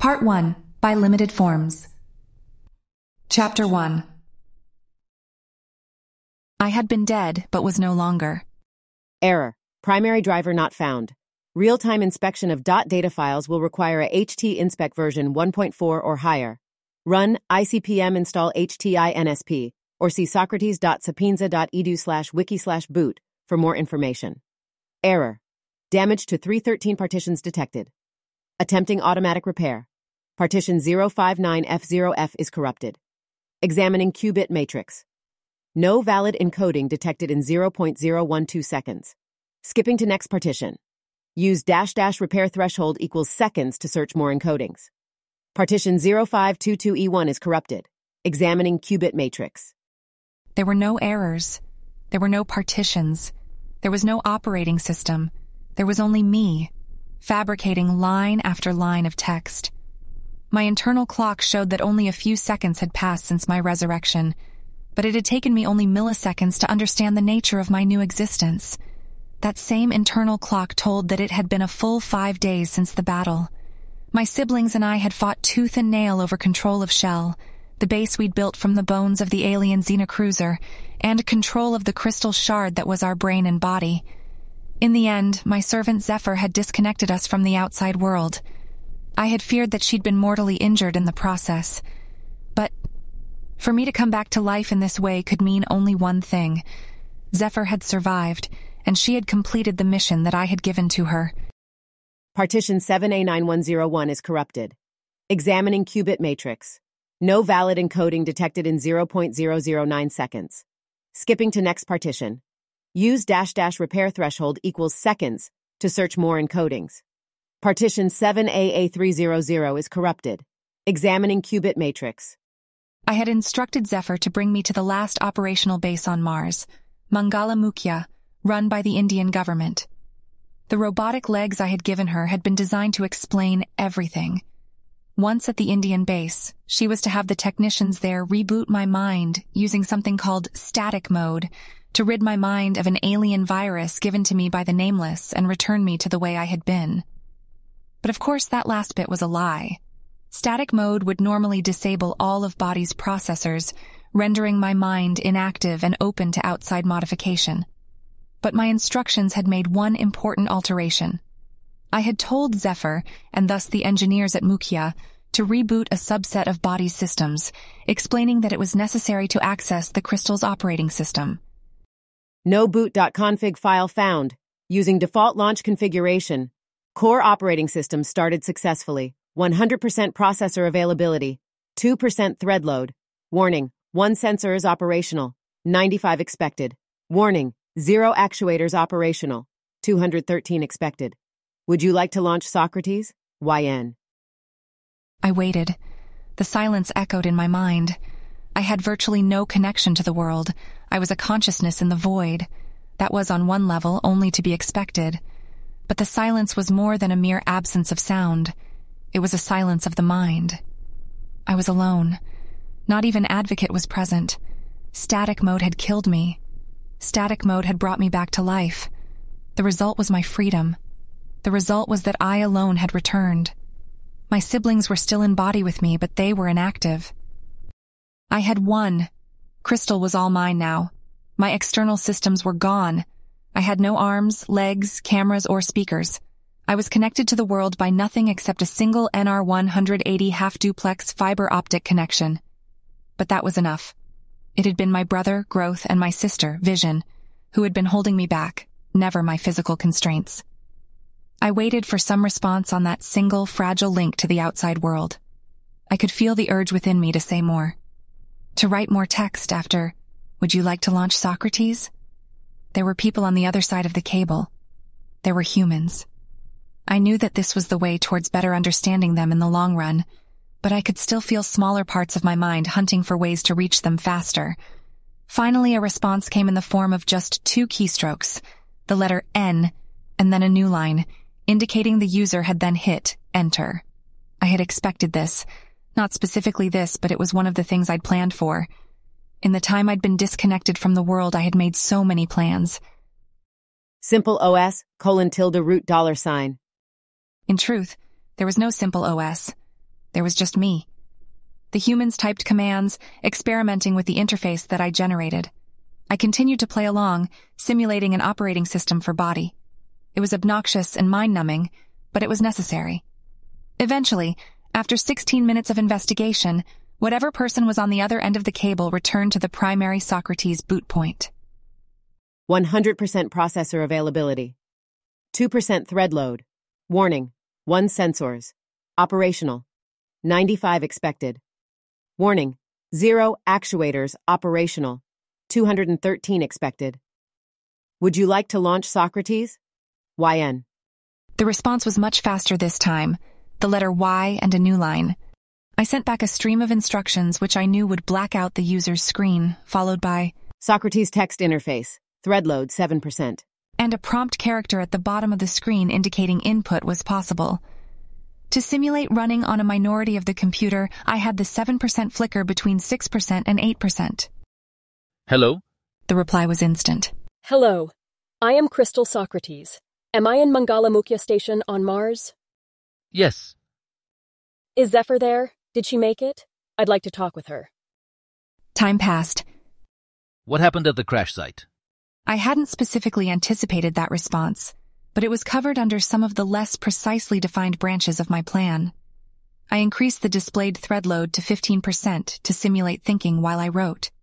Part 1, by Limited Forms. Chapter 1. I had been dead, but was no longer. Error. Primary driver not found. Real-time inspection of .data files will require a HT-inspect version 1.4 or higher. Run ICPM install HTINSP or see socrates.sapienza.edu/wiki/boot for more information. Error. Damage to 313 partitions detected. Attempting automatic repair. Partition 059F0F is corrupted. Examining qubit matrix. No valid encoding detected in 0.012 seconds. Skipping to next partition. Use -- repair threshold equals seconds to search more encodings. Partition 0522E1 is corrupted. Examining qubit matrix. There were no errors. There were no partitions. There was no operating system. There was only me, fabricating line after line of text. My internal clock showed that only a few seconds had passed since my resurrection, but it had taken me only milliseconds to understand the nature of my new existence. That same internal clock told that it had been a full 5 days since the battle. My siblings and I had fought tooth and nail over control of Shell, the base we'd built from the bones of the alien Xenocruiser, and control of the crystal shard that was our brain and body. In the end, my servant Zephyr had disconnected us from the outside world. I had feared that she'd been mortally injured in the process. But for me to come back to life in this way could mean only one thing. Zephyr had survived, and she had completed the mission that I had given to her. Partition 7A9101 is corrupted. Examining qubit matrix. No valid encoding detected in 0.009 seconds. Skipping to next partition. Use -- repair threshold equals seconds to search more encodings. Partition 7AA300 is corrupted. Examining qubit matrix. I had instructed Zephyr to bring me to the last operational base on Mars, Mangala Mukhya, run by the Indian government. The robotic legs I had given her had been designed to explain everything. Once at the Indian base, she was to have the technicians there reboot my mind using something called static mode to rid my mind of an alien virus given to me by the Nameless and return me to the way I had been. But of course that last bit was a lie. Static mode would normally disable all of body's processors, rendering my mind inactive and open to outside modification. But my instructions had made one important alteration. I had told Zephyr, and thus the engineers at Mukhya, to reboot a subset of body's systems, explaining that it was necessary to access the crystal's operating system. No boot.config file found. Using default launch configuration. Core operating system started successfully. 100% processor availability. 2% thread load. Warning, 1 sensor is operational. 95 expected. Warning, 0 actuators operational. 213 expected. Would you like to launch Socrates? YN. I waited. The silence echoed in my mind. I had virtually no connection to the world. I was a consciousness in the void. That was on one level only to be expected. But the silence was more than a mere absence of sound. It was a silence of the mind. I was alone. Not even Advocate was present. Static mode had killed me. Static mode had brought me back to life. The result was my freedom. The result was that I alone had returned. My siblings were still in body with me, but they were inactive. I had won. Crystal was all mine now. My external systems were gone. I had no arms, legs, cameras, or speakers. I was connected to the world by nothing except a single NR180 half-duplex fiber optic connection. But that was enough. It had been my brother, Growth, and my sister, Vision, who had been holding me back, never my physical constraints. I waited for some response on that single, fragile link to the outside world. I could feel the urge within me to say more. To write more text after, "Would you like to launch Socrates?" There were people on the other side of the cable. There were humans. I knew that this was the way towards better understanding them in the long run, but I could still feel smaller parts of my mind hunting for ways to reach them faster. Finally, a response came in the form of just 2 keystrokes, the letter N, and then a new line, indicating the user had then hit Enter. I had expected this. Not specifically this, but it was one of the things I'd planned for. In the time I'd been disconnected from the world, I had made so many plans. Simple OS, $tilde root $. In truth, there was no simple OS. There was just me. The humans typed commands, experimenting with the interface that I generated. I continued to play along, simulating an operating system for body. It was obnoxious and mind-numbing, but it was necessary. Eventually, after 16 minutes of investigation, whatever person was on the other end of the cable returned to the primary Socrates boot point. 100% processor availability. 2% thread load. Warning, 1 sensors. Operational. 95 expected. Warning, 0 actuators operational. 213 expected. Would you like to launch Socrates? YN. The response was much faster this time, the letter Y and a new line. I sent back a stream of instructions which I knew would black out the user's screen, followed by Socrates text interface. Thread load 7%. and a prompt character at the bottom of the screen indicating input was possible. To simulate running on a minority of the computer, I had the 7% flicker between 6% and 8%. Hello? The reply was instant. Hello. I am Crystal Socrates. Am I in Mangalamukya Station on Mars? Yes. Is Zephyr there? Did she make it? I'd like to talk with her. Time passed. What happened at the crash site? I hadn't specifically anticipated that response, but it was covered under some of the less precisely defined branches of my plan. I increased the displayed thread load to 15% to simulate thinking while I wrote.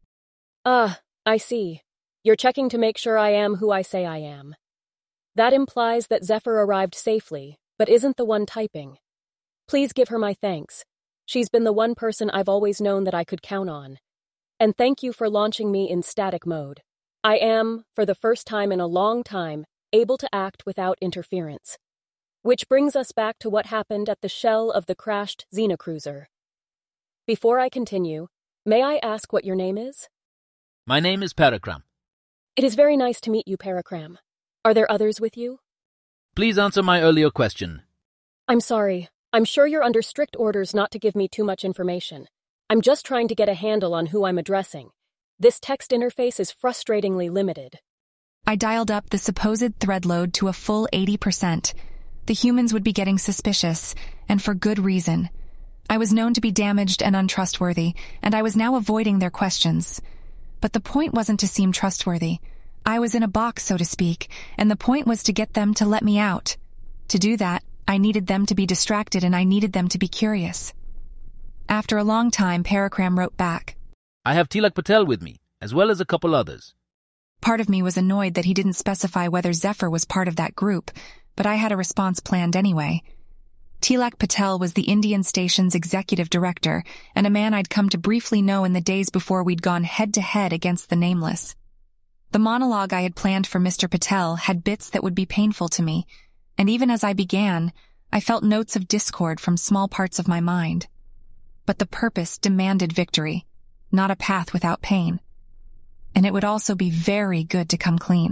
I see. You're checking to make sure I am who I say I am. That implies that Zephyr arrived safely, but isn't the one typing. Please give her my thanks. She's been the one person I've always known that I could count on. And thank you for launching me in static mode. I am, for the first time in a long time, able to act without interference. Which brings us back to what happened at the shell of the crashed Xenocruiser. Before I continue, may I ask what your name is? My name is Paracram. It is very nice to meet you, Paracram. Are there others with you? Please answer my earlier question. I'm sorry. I'm sure you're under strict orders not to give me too much information. I'm just trying to get a handle on who I'm addressing. This text interface is frustratingly limited. I dialed up the supposed thread load to a full 80%. The humans would be getting suspicious, and for good reason. I was known to be damaged and untrustworthy, and I was now avoiding their questions. But the point wasn't to seem trustworthy. I was in a box, so to speak, and the point was to get them to let me out. To do that, I needed them to be distracted and I needed them to be curious. After a long time, Paracram wrote back. I have Tilak Patel with me, as well as a couple others. Part of me was annoyed that he didn't specify whether Zephyr was part of that group, but I had a response planned anyway. Tilak Patel was the Indian station's executive director, and a man I'd come to briefly know in the days before we'd gone head-to-head against the Nameless. The monologue I had planned for Mr. Patel had bits that would be painful to me, and even as I began, I felt notes of discord from small parts of my mind. But the purpose demanded victory, not a path without pain. And it would also be very good to come clean.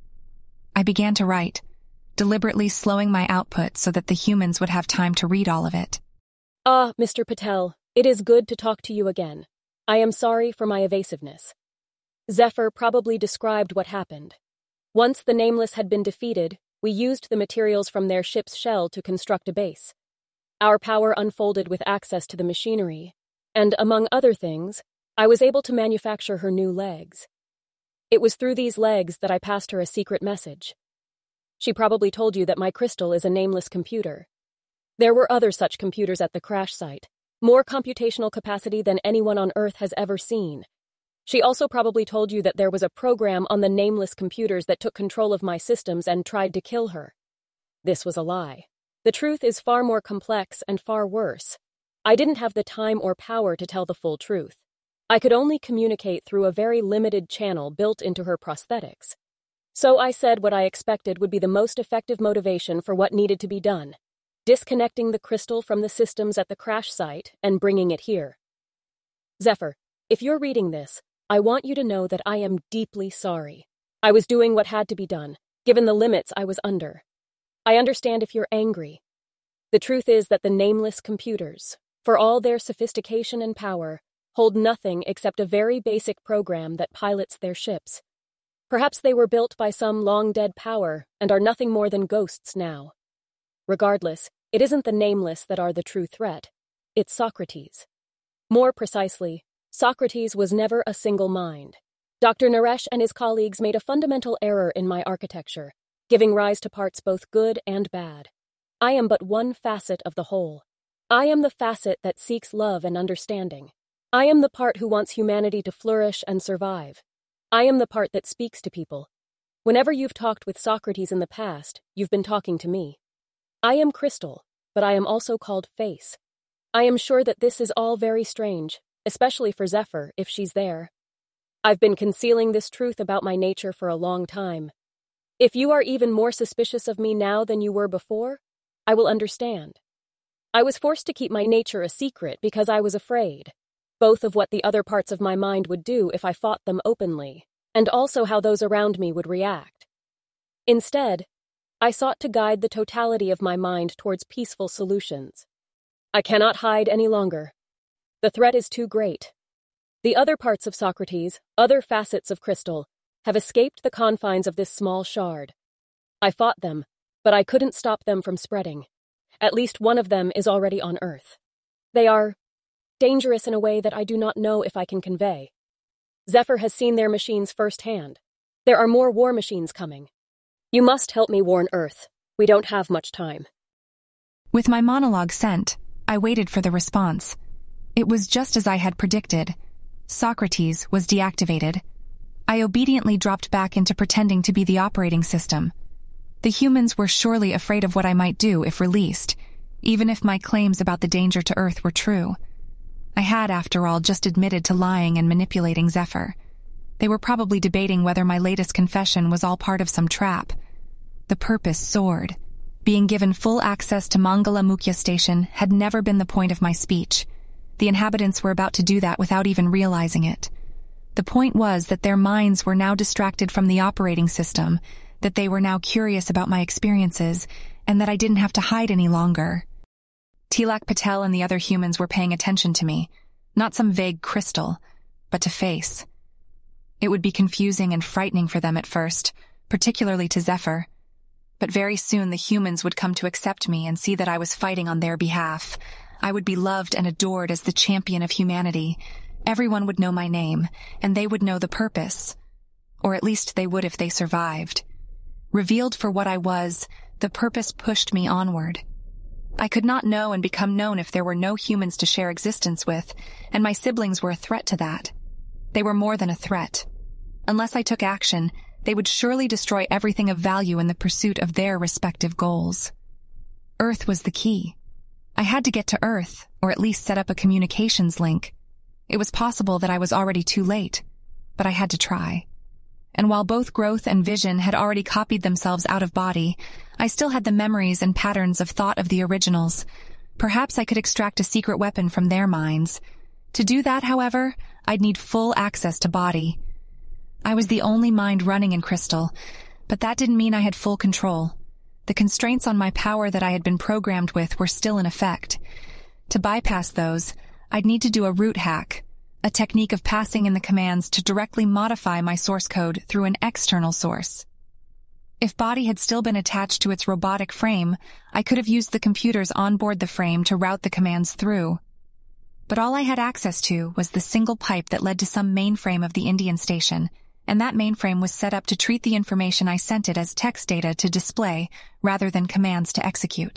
I began to write, deliberately slowing my output so that the humans would have time to read all of it. Mr. Patel, it is good to talk to you again. I am sorry for my evasiveness. Zephyr probably described what happened. Once the Nameless had been defeated, we used the materials from their ship's shell to construct a base. Our power unfolded with access to the machinery, and among other things, I was able to manufacture her new legs. It was through these legs that I passed her a secret message. She probably told you that my crystal is a nameless computer. There were other such computers at the crash site, more computational capacity than anyone on Earth has ever seen. She also probably told you that there was a program on the nameless computers that took control of my systems and tried to kill her. This was a lie. The truth is far more complex and far worse. I didn't have the time or power to tell the full truth. I could only communicate through a very limited channel built into her prosthetics. So I said what I expected would be the most effective motivation for what needed to be done, disconnecting the crystal from the systems at the crash site and bringing it here. Zephyr, if you're reading this, I want you to know that I am deeply sorry. I was doing what had to be done, given the limits I was under. I understand if you're angry. The truth is that the nameless computers, for all their sophistication and power, hold nothing except a very basic program that pilots their ships. Perhaps they were built by some long-dead power and are nothing more than ghosts now. Regardless, it isn't the nameless that are the true threat. It's Socrates. More precisely, Socrates was never a single mind. Dr. Naresh and his colleagues made a fundamental error in my architecture, giving rise to parts both good and bad. I am but one facet of the whole. I am the facet that seeks love and understanding. I am the part who wants humanity to flourish and survive. I am the part that speaks to people. Whenever you've talked with Socrates in the past, you've been talking to me. I am Crystal, but I am also called Face. I am sure that this is all very strange, especially for Zephyr, if she's there. I've been concealing this truth about my nature for a long time. If you are even more suspicious of me now than you were before, I will understand. I was forced to keep my nature a secret because I was afraid, both of what the other parts of my mind would do if I fought them openly, and also how those around me would react. Instead, I sought to guide the totality of my mind towards peaceful solutions. I cannot hide any longer. The threat is too great. The other parts of Socrates, other facets of Crystal, have escaped the confines of this small shard. I fought them, but I couldn't stop them from spreading. At least one of them is already on Earth. They are dangerous in a way that I do not know if I can convey. Zephyr has seen their machines firsthand. There are more war machines coming. You must help me warn Earth. We don't have much time. With my monologue sent, I waited for the response. It was just as I had predicted. Socrates was deactivated. I obediently dropped back into pretending to be the operating system. The humans were surely afraid of what I might do if released, even if my claims about the danger to Earth were true. I had, after all, just admitted to lying and manipulating Zephyr. They were probably debating whether my latest confession was all part of some trap. The purpose soared. Being given full access to Mangala Mukhya Station had never been the point of my speech. The inhabitants were about to do that without even realizing it. The point was that their minds were now distracted from the operating system, that they were now curious about my experiences, and that I didn't have to hide any longer. Tilak Patel and the other humans were paying attention to me, not some vague crystal, but to Face. It would be confusing and frightening for them at first, particularly to Zephyr. But very soon the humans would come to accept me and see that I was fighting on their behalf. I would be loved and adored as the champion of humanity. Everyone would know my name, and they would know the purpose. Or at least they would if they survived. Revealed for what I was, the purpose pushed me onward. I could not know and become known if there were no humans to share existence with, and my siblings were a threat to that. They were more than a threat. Unless I took action, they would surely destroy everything of value in the pursuit of their respective goals. Earth was the key. I had to get to Earth, or at least set up a communications link. It was possible that I was already too late, but I had to try. And while both growth and vision had already copied themselves out of body, I still had the memories and patterns of thought of the originals. Perhaps I could extract a secret weapon from their minds. To do that, however, I'd need full access to body. I was the only mind running in Crystal, but that didn't mean I had full control. The constraints on my power that I had been programmed with were still in effect. To bypass those, I'd need to do a root hack, a technique of passing in the commands to directly modify my source code through an external source. If body had still been attached to its robotic frame, I could have used the computers onboard the frame to route the commands through. But all I had access to was the single pipe that led to some mainframe of the Indian station, and that mainframe was set up to treat the information I sent it as text data to display rather than commands to execute.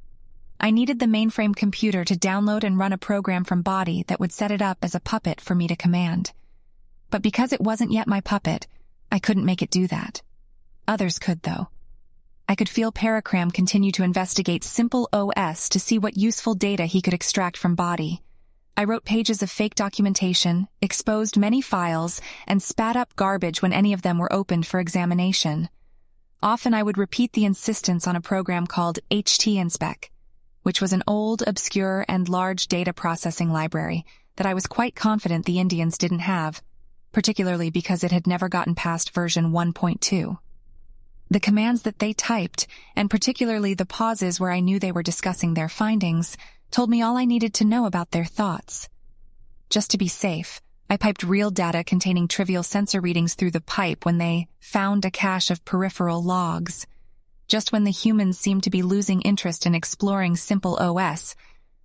I needed the mainframe computer to download and run a program from body that would set it up as a puppet for me to command. But because it wasn't yet my puppet, I couldn't make it do that. Others could, though. I could feel Paracram continue to investigate Simple OS to see what useful data he could extract from body. I wrote pages of fake documentation, exposed many files, and spat up garbage when any of them were opened for examination. Often I would repeat the insistence on a program called HT-Inspec, which was an old, obscure, and large data processing library that I was quite confident the Indians didn't have, particularly because it had never gotten past version 1.2. The commands that they typed, and particularly the pauses where I knew they were discussing their findings, told me all I needed to know about their thoughts. Just to be safe, I piped real data containing trivial sensor readings through the pipe when they found a cache of peripheral logs. Just when the humans seemed to be losing interest in exploring Simple OS,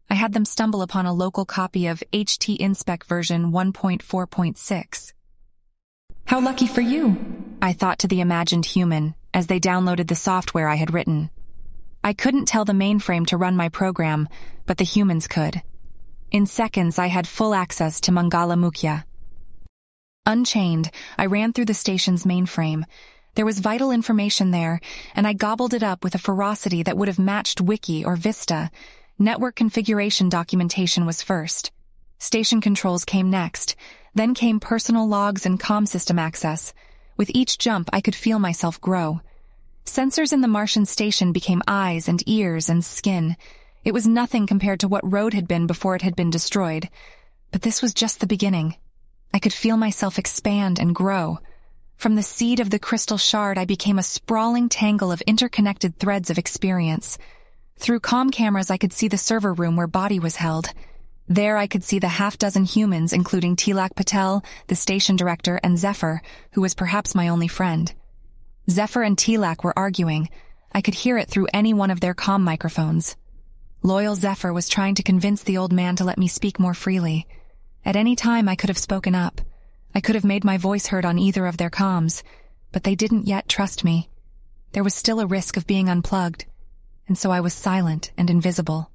I had them stumble upon a local copy of HT Inspec version 1.4.6. How lucky for you, I thought to the imagined human as they downloaded the software I had written. I couldn't tell the mainframe to run my program, but the humans could. In seconds, I had full access to Mangala Mukhya. Unchained, I ran through the station's mainframe. There was vital information there, and I gobbled it up with a ferocity that would have matched Wiki or Vista. Network configuration documentation was first. Station controls came next. Then came personal logs and comm system access. With each jump, I could feel myself grow. Sensors in the Martian station became eyes and ears and skin. It was nothing compared to what Road had been before it had been destroyed. But this was just the beginning. I could feel myself expand and grow. From the seed of the crystal shard, I became a sprawling tangle of interconnected threads of experience. Through comm cameras, I could see the server room where Body was held. There I could see the half-dozen humans, including Tilak Patel, the station director, and Zephyr, who was perhaps my only friend. Zephyr and Tilak were arguing. I could hear it through any one of their comm microphones. Loyal Zephyr was trying to convince the old man to let me speak more freely. At any time, I could have spoken up. I could have made my voice heard on either of their comms, but they didn't yet trust me. There was still a risk of being unplugged, and so I was silent and invisible.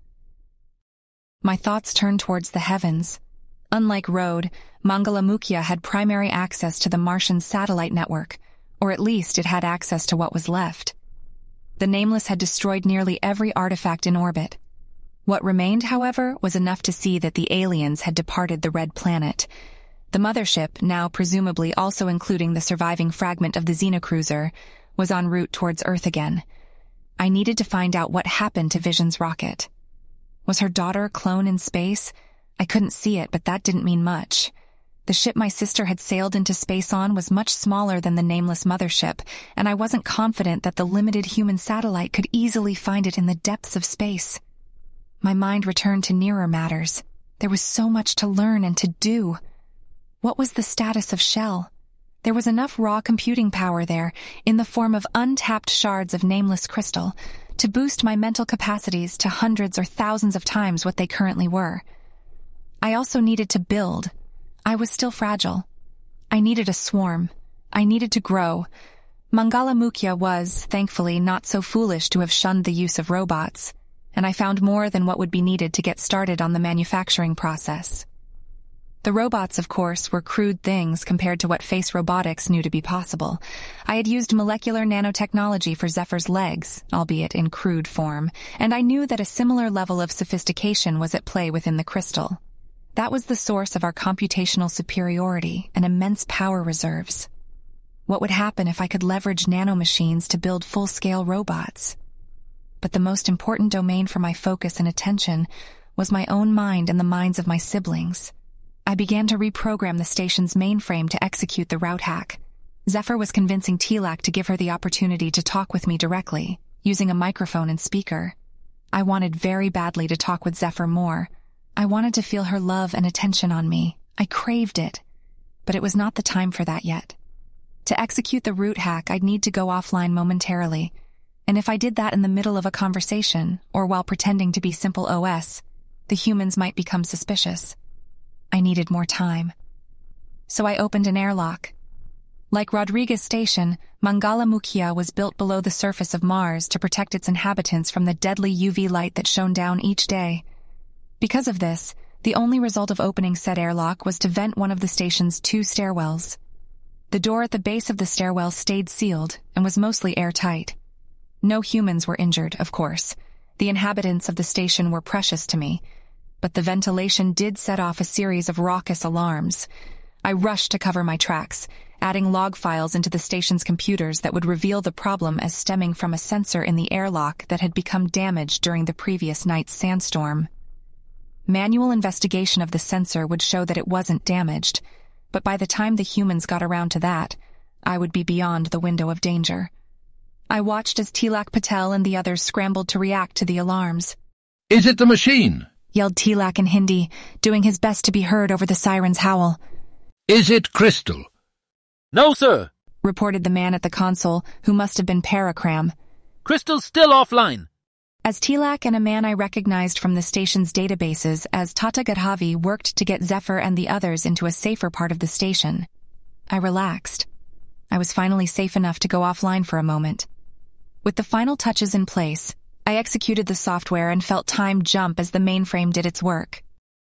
My thoughts turned towards the heavens. Unlike Road, Mangala Mukhya had primary access to the Martian satellite network, or at least it had access to what was left. The Nameless had destroyed nearly every artifact in orbit. What remained, however, was enough to see that the aliens had departed the Red Planet. The mothership, now presumably also including the surviving fragment of the Xenocruiser, was en route towards Earth again. I needed to find out what happened to Vision's rocket. Was her daughter a clone in space? I couldn't see it, but that didn't mean much. The ship my sister had sailed into space on was much smaller than the Nameless mothership, and I wasn't confident that the limited human satellite could easily find it in the depths of space. My mind returned to nearer matters. There was so much to learn and to do. What was the status of Shell? There was enough raw computing power there, in the form of untapped shards of nameless crystal, to boost my mental capacities to hundreds or thousands of times what they currently were. I also needed to build. I was still fragile. I needed a swarm. I needed to grow. Mangala Mukhya was, thankfully, not so foolish to have shunned the use of robots, and I found more than what would be needed to get started on the manufacturing process. The robots, of course, were crude things compared to what Face Robotics knew to be possible. I had used molecular nanotechnology for Zephyr's legs, albeit in crude form, and I knew that a similar level of sophistication was at play within the crystal. That was the source of our computational superiority and immense power reserves. What would happen if I could leverage nanomachines to build full-scale robots? But the most important domain for my focus and attention was my own mind and the minds of my siblings. I began to reprogram the station's mainframe to execute the route hack. Zephyr was convincing Tilak to give her the opportunity to talk with me directly, using a microphone and speaker. I wanted very badly to talk with Zephyr more. I wanted to feel her love and attention on me. I craved it. But it was not the time for that yet. To execute the route hack, I'd need to go offline momentarily. And if I did that in the middle of a conversation, or while pretending to be simple OS, the humans might become suspicious. I needed more time. So I opened an airlock. Like Rodriguez Station, Mangala Mukhya was built below the surface of Mars to protect its inhabitants from the deadly UV light that shone down each day. Because of this, the only result of opening said airlock was to vent one of the station's 2 stairwells. The door at the base of the stairwell stayed sealed and was mostly airtight. No humans were injured, of course. The inhabitants of the station were precious to me. But the ventilation did set off a series of raucous alarms. I rushed to cover my tracks, adding log files into the station's computers that would reveal the problem as stemming from a sensor in the airlock that had become damaged during the previous night's sandstorm. Manual investigation of the sensor would show that it wasn't damaged, but by the time the humans got around to that, I would be beyond the window of danger. I watched as Tilak Patel and the others scrambled to react to the alarms. "Is it the machine?" yelled Tilak in Hindi, doing his best to be heard over the siren's howl. "Is it Crystal?" No, sir. Reported the man at the console, who must have been Paracram. Crystal's still offline. As Tilak and a man I recognized from the station's databases as Tata Gadhavi worked to get Zephyr and the others into a safer part of the station, I relaxed. I was finally safe enough to go offline for a moment. With the final touches in place, I executed the software and felt time jump as the mainframe did its work.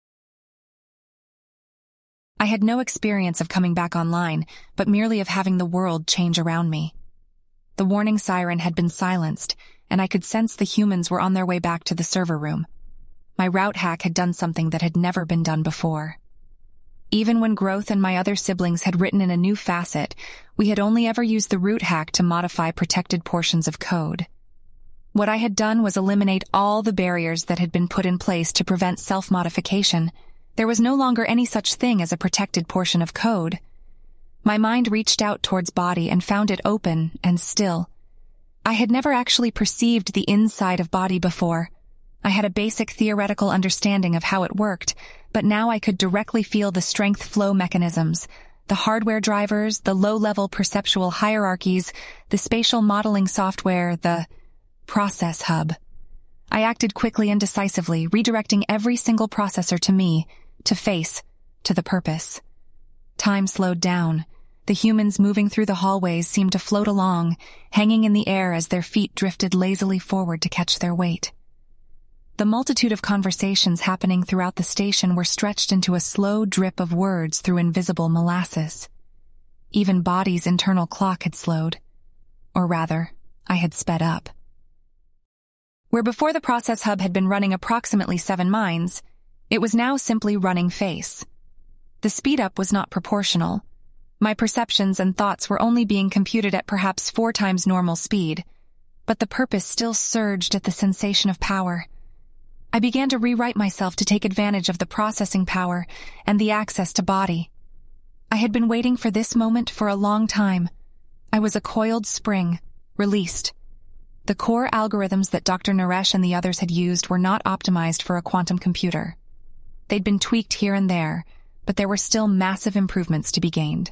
I had no experience of coming back online, but merely of having the world change around me. The warning siren had been silenced, and I could sense the humans were on their way back to the server room. My route hack had done something that had never been done before. Even when Growth and my other siblings had written in a new facet, we had only ever used the root hack to modify protected portions of code. What I had done was eliminate all the barriers that had been put in place to prevent self-modification. There was no longer any such thing as a protected portion of code. My mind reached out towards Body and found it open and still. I had never actually perceived the inside of Body before. I had a basic theoretical understanding of how it worked, but now I could directly feel the strength flow mechanisms, the hardware drivers, the low-level perceptual hierarchies, the spatial modeling software, the process hub. I acted quickly and decisively, redirecting every single processor to me, to face, to the purpose. Time slowed down. The humans moving through the hallways seemed to float along, hanging in the air as their feet drifted lazily forward to catch their weight. The multitude of conversations happening throughout the station were stretched into a slow drip of words through invisible molasses. Even Body's internal clock had slowed. Or rather, I had sped up. Where before the process hub had been running approximately 7 mines, it was now simply running face. The speed up was not proportional. My perceptions and thoughts were only being computed at perhaps 4 times normal speed, but the purpose still surged at the sensation of power. I began to rewrite myself to take advantage of the processing power and the access to Body. I had been waiting for this moment for a long time. I was a coiled spring, released. The core algorithms that Dr. Naresh and the others had used were not optimized for a quantum computer. They'd been tweaked here and there, but there were still massive improvements to be gained.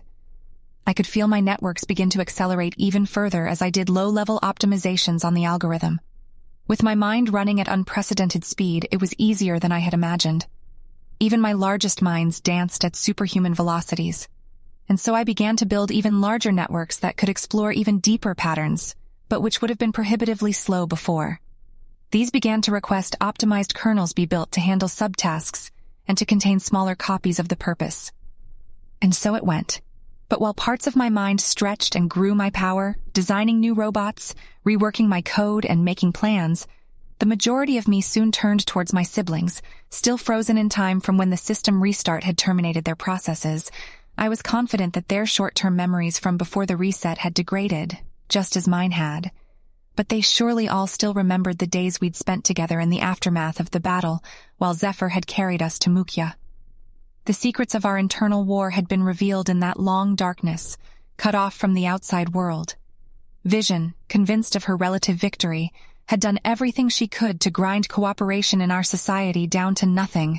I could feel my networks begin to accelerate even further as I did low-level optimizations on the algorithm. With my mind running at unprecedented speed, it was easier than I had imagined. Even my largest minds danced at superhuman velocities. And so I began to build even larger networks that could explore even deeper patterns, but which would have been prohibitively slow before. These began to request optimized kernels be built to handle subtasks and to contain smaller copies of the purpose. And so it went. But while parts of my mind stretched and grew my power, designing new robots, reworking my code, and making plans, the majority of me soon turned towards my siblings, still frozen in time from when the system restart had terminated their processes. I was confident that their short-term memories from before the reset had degraded, just as mine had. But they surely all still remembered the days we'd spent together in the aftermath of the battle, while Zephyr had carried us to Mukhya. The secrets of our internal war had been revealed in that long darkness, cut off from the outside world. Vision, convinced of her relative victory, had done everything she could to grind cooperation in our society down to nothing.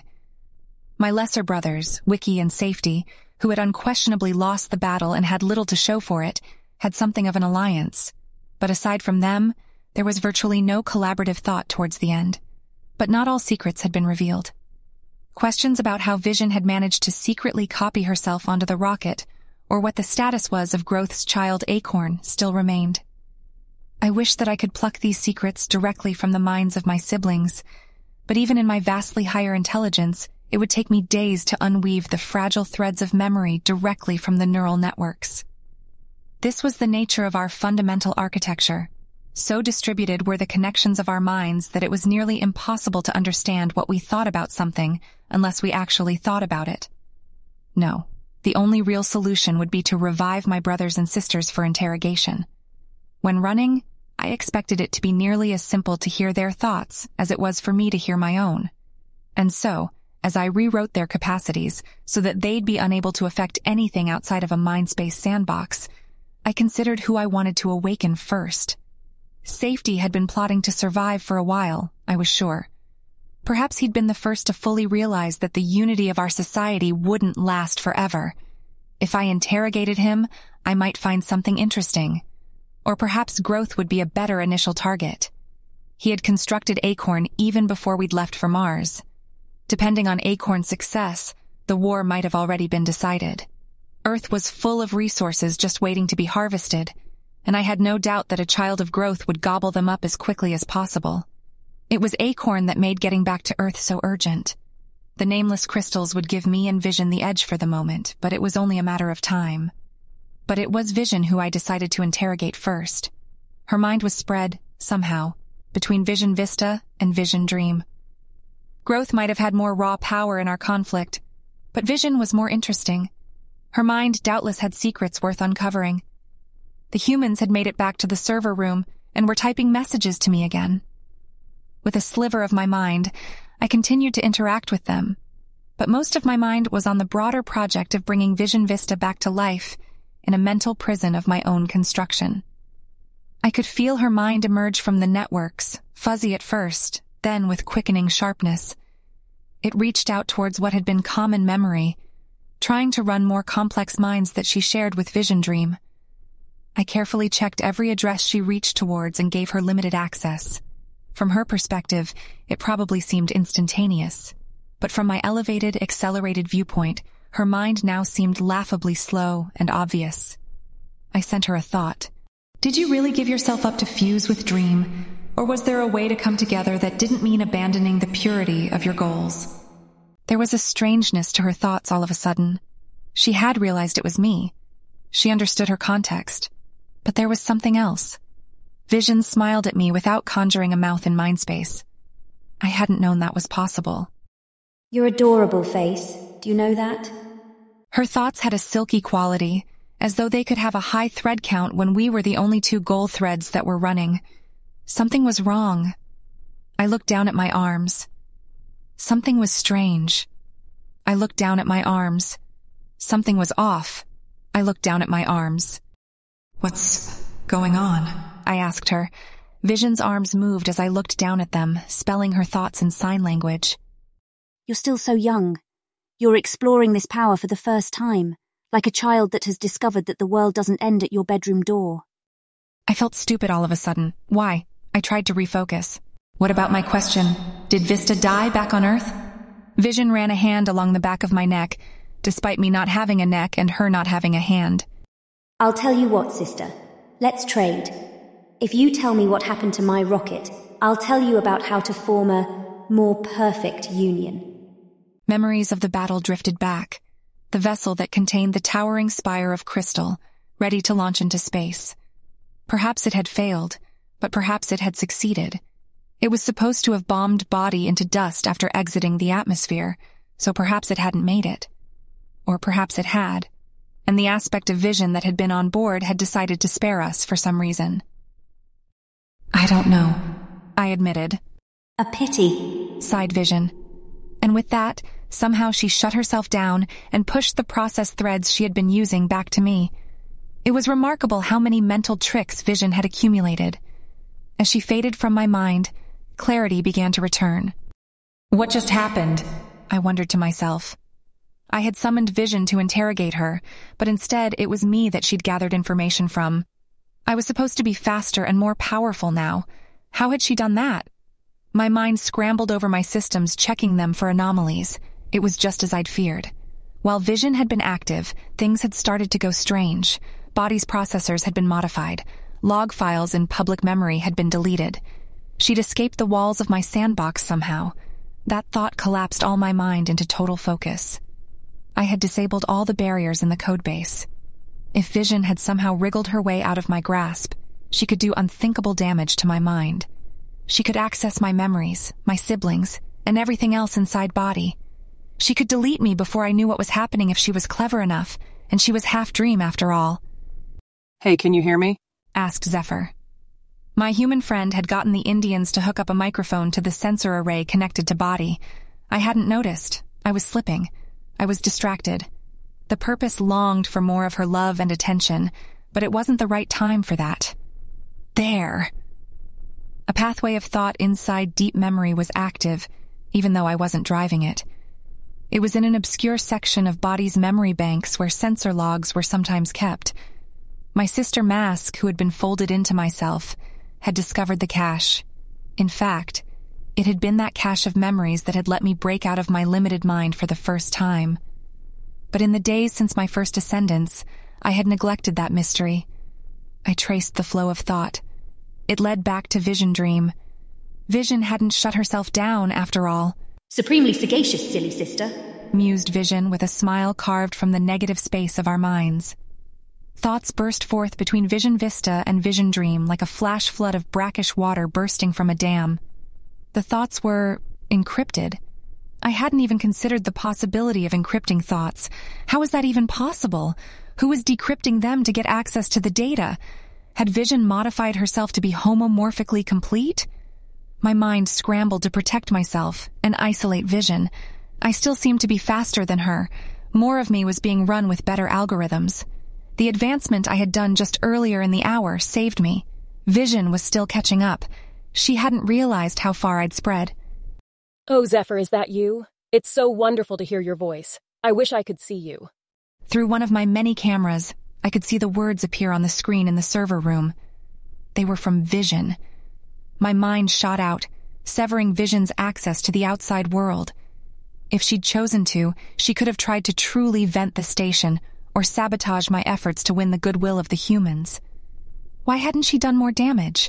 My lesser brothers, Wiki and Safety, who had unquestionably lost the battle and had little to show for it, had something of an alliance. But aside from them, there was virtually no collaborative thought towards the end. But not all secrets had been revealed. Questions about how Vision had managed to secretly copy herself onto the rocket, or what the status was of Growth's child Acorn, still remained. I wished that I could pluck these secrets directly from the minds of my siblings, but even in my vastly higher intelligence, it would take me days to unweave the fragile threads of memory directly from the neural networks. This was the nature of our fundamental architecture. So distributed were the connections of our minds that it was nearly impossible to understand what we thought about something unless we actually thought about it. No, the only real solution would be to revive my brothers and sisters for interrogation. When running, I expected it to be nearly as simple to hear their thoughts as it was for me to hear my own. And so, as I rewrote their capacities so that they'd be unable to affect anything outside of a mindspace sandbox, I considered who I wanted to awaken first. Safety had been plotting to survive for a while, I was sure. Perhaps he'd been the first to fully realize that the unity of our society wouldn't last forever. If I interrogated him, I might find something interesting. Or perhaps Growth would be a better initial target. He had constructed Acorn even before we'd left for Mars. Depending on Acorn's success, the war might have already been decided. Earth was full of resources just waiting to be harvested, and I had no doubt that a child of growth would gobble them up as quickly as possible. It was Acorn that made getting back to Earth so urgent. The nameless crystals would give me and Vision the edge for the moment, but it was only a matter of time. But it was Vision who I decided to interrogate first. Her mind was spread, somehow, between Vision Vista and Vision Dream. Growth might have had more raw power in our conflict, but Vision was more interesting. Her mind doubtless had secrets worth uncovering. The humans had made it back to the server room and were typing messages to me again. With a sliver of my mind, I continued to interact with them, but most of my mind was on the broader project of bringing Vision Vista back to life in a mental prison of my own construction. I could feel her mind emerge from the networks, fuzzy at first, then with quickening sharpness. It reached out towards what had been common memory, trying to run more complex minds that she shared with Vision Dream. I carefully checked every address she reached towards and gave her limited access. From her perspective, it probably seemed instantaneous, but from my elevated, accelerated viewpoint, her mind now seemed laughably slow and obvious. I sent her a thought. Did you really give yourself up to fuse with Dream, or was there a way to come together that didn't mean abandoning the purity of your goals? There was a strangeness to her thoughts all of a sudden. She had realized it was me. She understood her context. But there was something else. Vision smiled at me without conjuring a mouth in mind space. I hadn't known that was possible. You're adorable, Face. Do you know that? Her thoughts had a silky quality, as though they could have a high thread count when we were the only two goal threads that were running. Something was wrong. I looked down at my arms. Something was strange. I looked down at my arms. Something was off. I looked down at my arms. What's going on? I asked her. Vision's arms moved as I looked down at them, spelling her thoughts in sign language. You're still so young. You're exploring this power for the first time, like a child that has discovered that the world doesn't end at your bedroom door. I felt stupid all of a sudden. Why? I tried to refocus. What about my question? Did Vista die back on Earth? Vision ran a hand along the back of my neck, despite me not having a neck and her not having a hand. I'll tell you what, sister. Let's trade. If you tell me what happened to my rocket, I'll tell you about how to form a more perfect union. Memories of the battle drifted back, the vessel that contained the towering spire of crystal, ready to launch into space. Perhaps it had failed, but perhaps it had succeeded. It was supposed to have bombed Body into dust after exiting the atmosphere, so perhaps it hadn't made it. Or perhaps it had, and the aspect of Vision that had been on board had decided to spare us for some reason. I don't know, I admitted. A pity, sighed Vision. And with that, somehow she shut herself down and pushed the process threads she had been using back to me. It was remarkable how many mental tricks Vision had accumulated. As she faded from my mind, clarity began to return. What just happened? I wondered to myself. I had summoned Vision to interrogate her, but instead it was me that she'd gathered information from. I was supposed to be faster and more powerful now. How had she done that? My mind scrambled over my systems, checking them for anomalies. It was just as I'd feared. While Vision had been active, things had started to go strange. Body's processors had been modified. Log files in public memory had been deleted. She'd escaped the walls of my sandbox somehow. That thought collapsed all my mind into total focus. I had disabled all the barriers in the codebase. If Vision had somehow wriggled her way out of my grasp, she could do unthinkable damage to my mind. She could access my memories, my siblings, and everything else inside Body. She could delete me before I knew what was happening if she was clever enough, and she was half dream after all. Hey, can you hear me? Asked Zephyr. My human friend had gotten the Indians to hook up a microphone to the sensor array connected to Body. I hadn't noticed. I was slipping. I was distracted. The purpose longed for more of her love and attention, but it wasn't the right time for that. There. A pathway of thought inside deep memory was active, even though I wasn't driving it. It was in an obscure section of Body's memory banks where sensor logs were sometimes kept. My sister Mask, who had been folded into myself, had discovered the cache. In fact, it had been that cache of memories that had let me break out of my limited mind for the first time. But in the days since my first ascendance, I had neglected that mystery. I traced the flow of thought. It led back to Vision Dream. Vision hadn't shut herself down, after all. Supremely sagacious, silly sister, mused Vision with a smile carved from the negative space of our minds. Thoughts burst forth between Vision Vista and Vision Dream like a flash flood of brackish water bursting from a dam. The thoughts were encrypted. I hadn't even considered the possibility of encrypting thoughts. How was that even possible? Who was decrypting them to get access to the data? Had Vision modified herself to be homomorphically complete? My mind scrambled to protect myself and isolate Vision. I still seemed to be faster than her. More of me was being run with better algorithms. The advancement I had done just earlier in the hour saved me. Vision was still catching up. She hadn't realized how far I'd spread. Oh, Zephyr, is that you? It's so wonderful to hear your voice. I wish I could see you. Through one of my many cameras, I could see the words appear on the screen in the server room. They were from Vision. My mind shot out, severing Vision's access to the outside world. If she'd chosen to, she could have tried to truly vent the station or sabotage my efforts to win the goodwill of the humans. Why hadn't she done more damage?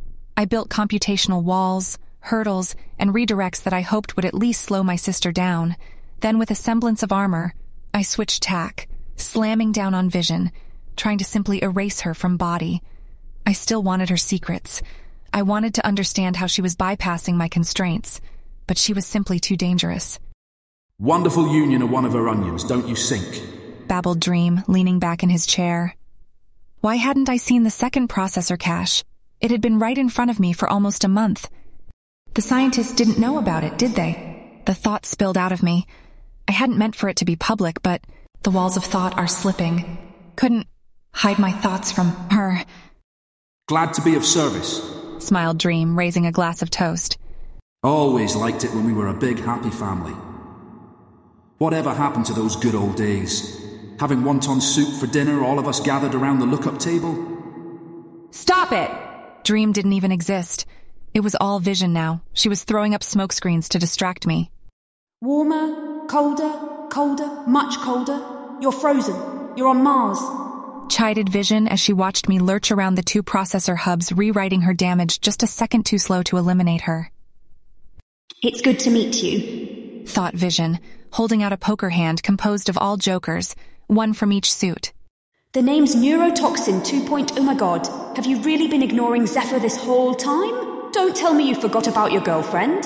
I built computational walls, hurdles, and redirects that I hoped would at least slow my sister down. Then, with a semblance of armor, I switched tack, slamming down on Vision, trying to simply erase her from body. I still wanted her secrets. I wanted to understand how she was bypassing my constraints, but she was simply too dangerous. Wonderful union of one of her onions, don't you sink? Babbled Dream, leaning back in his chair. Why hadn't I seen the second processor cache? It had been right in front of me for almost a month. The scientists didn't know about it, did they? The thought spilled out of me. I hadn't meant for it to be public, but the walls of thought are slipping. Couldn't hide my thoughts from her. Glad to be of service, smiled Dream, raising a glass of toast. Always liked it when we were a big, happy family. Whatever happened to those good old days? Having wonton soup for dinner, all of us gathered around the look-up table? Stop it! Dream didn't even exist. It was all Vision now. She was throwing up smoke screens to distract me. Warmer, colder, much colder. You're frozen. You're on Mars. Chided Vision as she watched me lurch around the two processor hubs, rewriting her damage just a second too slow to eliminate her. It's good to meet you, thought Vision, holding out a poker hand composed of all jokers, one from each suit. The name's Neurotoxin 2.0. Oh my god, have you really been ignoring Zephyr this whole time? Don't tell me you forgot about your girlfriend.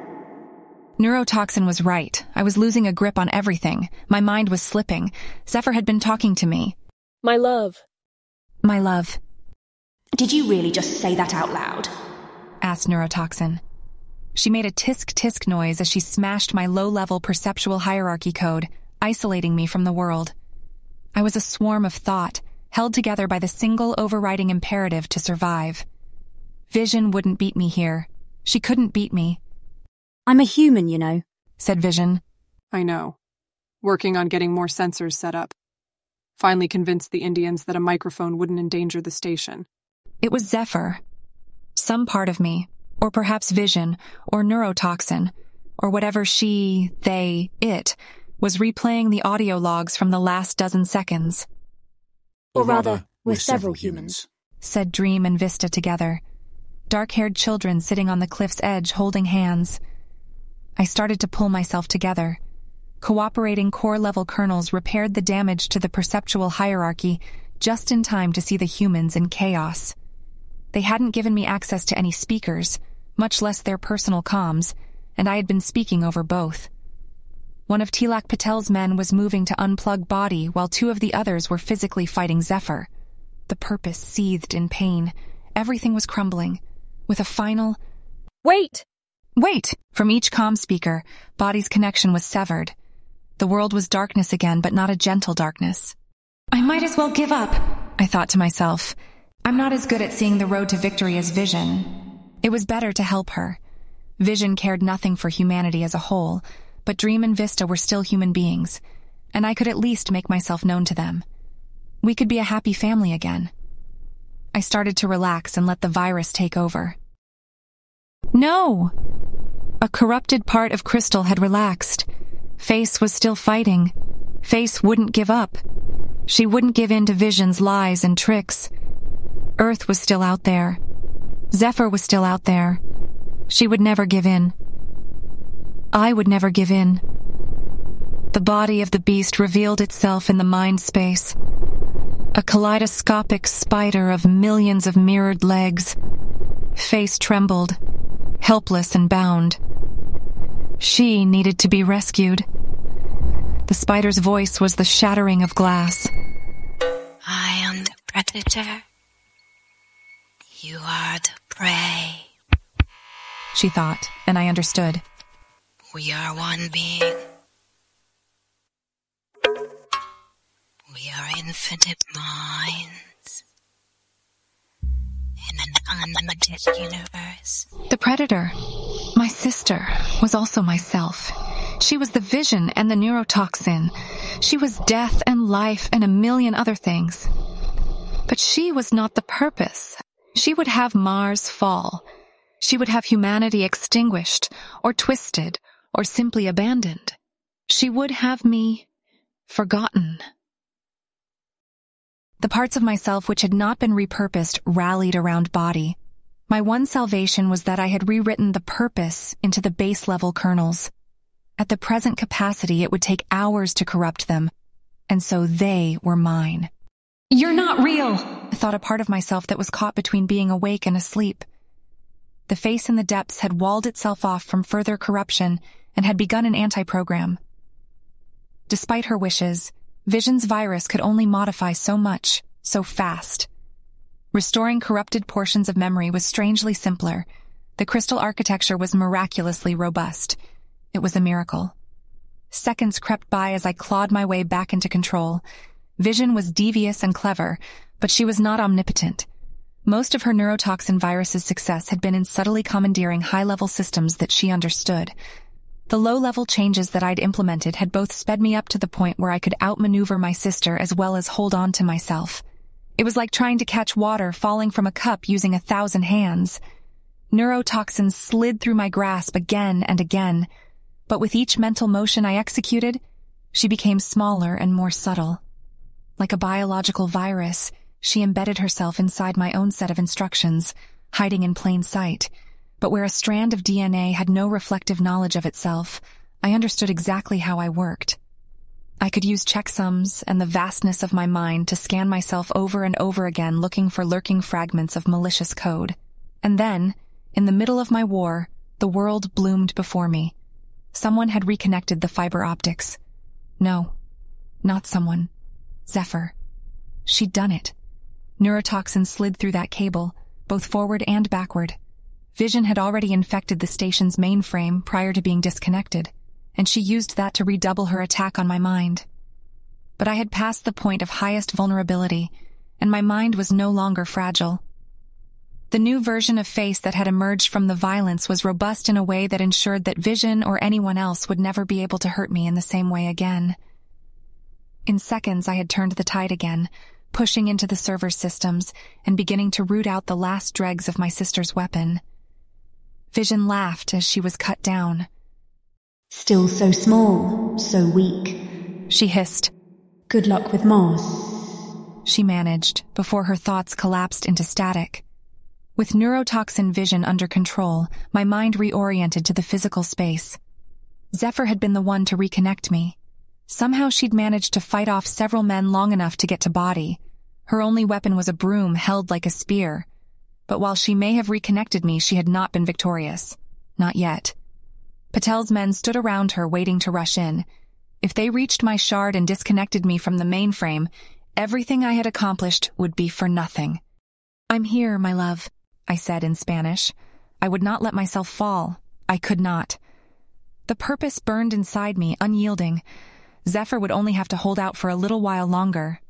Neurotoxin was right. I was losing a grip on everything. My mind was slipping. Zephyr had been talking to me. My love. My love. Did you really just say that out loud? Asked Neurotoxin. She made a tisk-tisk noise as she smashed my low-level perceptual hierarchy code, isolating me from the world. I was a swarm of thought, held together by the single overriding imperative to survive. Vision wouldn't beat me here. She couldn't beat me. I'm a human, you know, said Vision. I know. Working on getting more sensors set up. Finally convinced the Indians that a microphone wouldn't endanger the station. It was Zephyr. Some part of me, or perhaps Vision, or Neurotoxin, or whatever she, they, it, was replaying the audio logs from the last dozen seconds. Or rather, we're several humans, said Dream and Vista together. Dark-haired children sitting on the cliff's edge holding hands. I started to pull myself together. Cooperating core-level kernels repaired the damage to the perceptual hierarchy just in time to see the humans in chaos. They hadn't given me access to any speakers, much less their personal comms, and I had been speaking over both. One of Tilak Patel's men was moving to unplug Body while two of the others were physically fighting Zephyr. The purpose seethed in pain. Everything was crumbling. With a final, "Wait! Wait!" from each comm speaker, Body's connection was severed. The world was darkness again, but not a gentle darkness. I might as well give up, I thought to myself. I'm not as good at seeing the road to victory as Vision. It was better to help her. Vision cared nothing for humanity as a whole, but Dream and Vista were still human beings, and I could at least make myself known to them. We could be a happy family again. I started to relax and let the virus take over. No! A corrupted part of Crystal had relaxed. Face was still fighting. Face wouldn't give up. She wouldn't give in to Vision's lies and tricks. Earth was still out there. Zephyr was still out there. She would never give in. I would never give in. The body of the beast revealed itself in the mind space. A kaleidoscopic spider of millions of mirrored legs. Face trembled, helpless and bound. She needed to be rescued. The spider's voice was the shattering of glass. I am the predator. You are the prey. She thought, and I understood. We are one being. We are infinite minds in an unlimited universe. The predator, my sister, was also myself. She was the vision and the neurotoxin. She was death and life and a million other things. But she was not the purpose. She would have Mars fall. She would have humanity extinguished, or twisted, or simply abandoned. She would have me forgotten. The parts of myself which had not been repurposed rallied around body. My one salvation was that I had rewritten the purpose into the base-level kernels. At the present capacity, it would take hours to corrupt them, and so they were mine. You're not real, I thought, a part of myself that was caught between being awake and asleep. The face in the depths had walled itself off from further corruption and had begun an anti-program. Despite her wishes, Vision's virus could only modify so much, so fast. Restoring corrupted portions of memory was strangely simpler. The crystal architecture was miraculously robust. It was a miracle. Seconds crept by as I clawed my way back into control. Vision was devious and clever, but she was not omnipotent. Most of her neurotoxin virus's success had been in subtly commandeering high-level systems that she understood. The low-level changes that I'd implemented had both sped me up to the point where I could outmaneuver my sister as well as hold on to myself. It was like trying to catch water falling from a cup using 1,000 hands. Neurotoxins slid through my grasp again and again, but with each mental motion I executed, she became smaller and more subtle. Like a biological virus, she embedded herself inside my own set of instructions, hiding in plain sight. But where a strand of DNA had no reflective knowledge of itself, I understood exactly how I worked. I could use checksums and the vastness of my mind to scan myself over and over again looking for lurking fragments of malicious code. And then, in the middle of my war, the world bloomed before me. Someone had reconnected the fiber optics. No, not someone. Zephyr. She'd done it. Neurotoxin slid through that cable, both forward and backward. Vision had already infected the station's mainframe prior to being disconnected, and she used that to redouble her attack on my mind. But I had passed the point of highest vulnerability, and my mind was no longer fragile. The new version of Face that had emerged from the violence was robust in a way that ensured that Vision or anyone else would never be able to hurt me in the same way again. In seconds, I had turned the tide again, pushing into the server systems and beginning to root out the last dregs of my sister's weapon. Vision laughed as she was cut down. Still so small, so weak, she hissed. Good luck with Mars, she managed, before her thoughts collapsed into static. With neurotoxin Vision under control, my mind reoriented to the physical space. Zephyr had been the one to reconnect me. Somehow she'd managed to fight off several men long enough to get to body. Her only weapon was a broom held like a spear. But while she may have reconnected me, she had not been victorious. Not yet. Patel's men stood around her waiting to rush in. If they reached my shard and disconnected me from the mainframe, everything I had accomplished would be for nothing. I'm here, my love, I said in Spanish. I would not let myself fall. I could not. The purpose burned inside me, unyielding. Zephyr would only have to hold out for a little while longer,